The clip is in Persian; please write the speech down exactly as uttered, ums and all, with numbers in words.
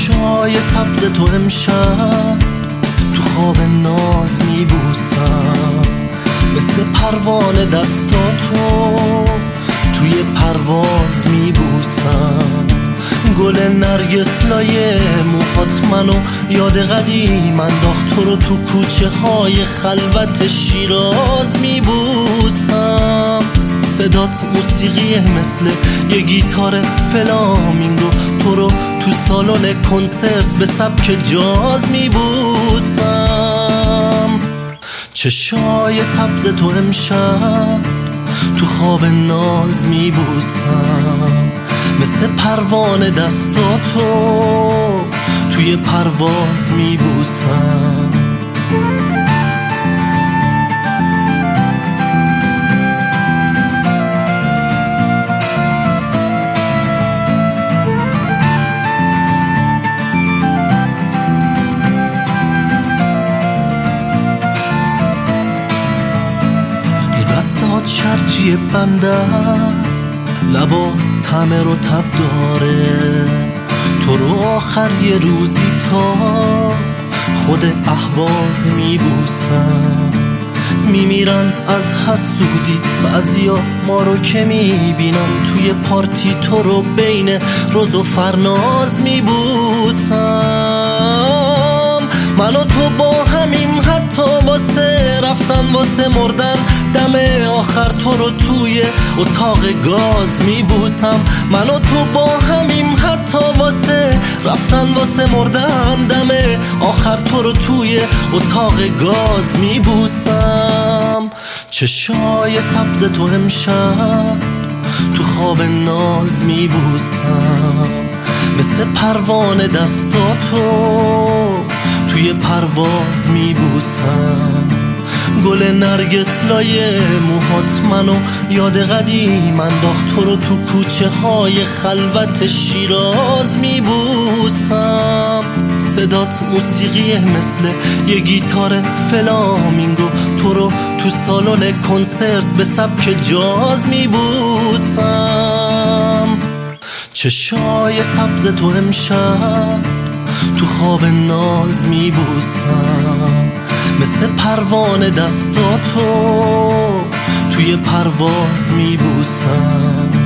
چشای سبز تو امشب تو خواب ناز میبوسم، مثل پروانه دستاتو توی پرواز میبوسم. گل نرگس لایه موهات منو یاد قدیم انداخت، تو رو تو کوچه های خلوت شیراز میبوسم. صدات موسیقیه مثل یه گیتار فلامینگو، تو رو تو سالن کنسرت به سبک جاز میبوسم. چشای سبز تو امشب تو خواب ناز میبوسم، مثل پروانه دستاتو توی پرواز میبوسم. رو دستات شرجی بندر، لبا تمه رو تب داره، تو رو آخر یه روزی تا خود اهواز میبوسم. میمیرن از حسودی بعضیا ما رو که میبینن، توی پارتی تو رو بین روز و فرناز میبوسم. من و تو با همیم حتی واسه رفتن واسه مردن، دم آخر تو رو توی اتاق گاز میبوسم. من و تو با همیم حتی واسه رفتن واسه مردن، دم آخر تو رو توی اتاق گاز میبوسم. چشای سبز تو امشب تو خواب ناز میبوسم، مثل پروانه دستاتو توی پرواز میبوسم. گل نرگس لایه موهات منو یاد قدیم انداخت، تو رو تو کوچه های خلوت شیراز میبوسم. صدات موسیقیه مثل یه گیتار فلامینگو، تو رو تو سالن کنسرت به سبک جاز میبوسم. چشای سبز تو امشب تو خواب ناز میبوسم، مثل پروانه دستاتو توی پرواز میبوسم.